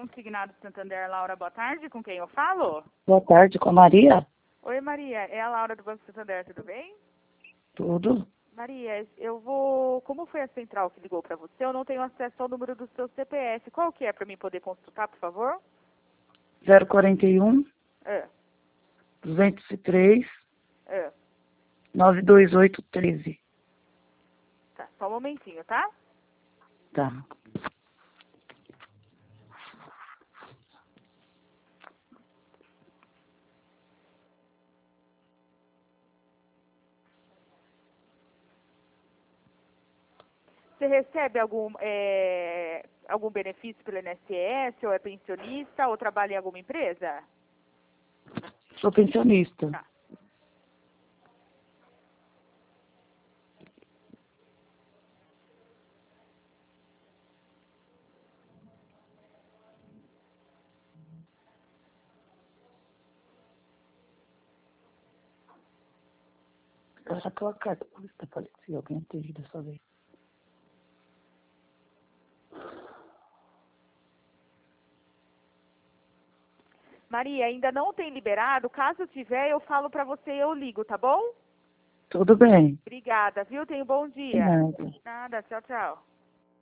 Consignado Santander, Laura, boa tarde. Com quem eu falo? Boa tarde, com a Maria. Oi, Maria. É a Laura do Banco Santander, tudo bem? Tudo. Maria, eu vou... Como foi a central que ligou para você? Eu não tenho acesso ao número do seu CPF. Qual que é para mim poder consultar, por favor? 041 É, 203 é. 92813. Tá, só um momentinho, tá? Tá. Você recebe algum benefício pelo INSS, ou é pensionista, ou trabalha em alguma empresa? Sou pensionista. Tá. Era aquela carta polícia apareceu, alguém entendi dessa vez. Maria, ainda não tem liberado. Caso tiver, eu falo para você e eu ligo, tá bom? Tudo bem. Obrigada, viu? Tenha um bom De dia. nada. Nada, tchau, tchau.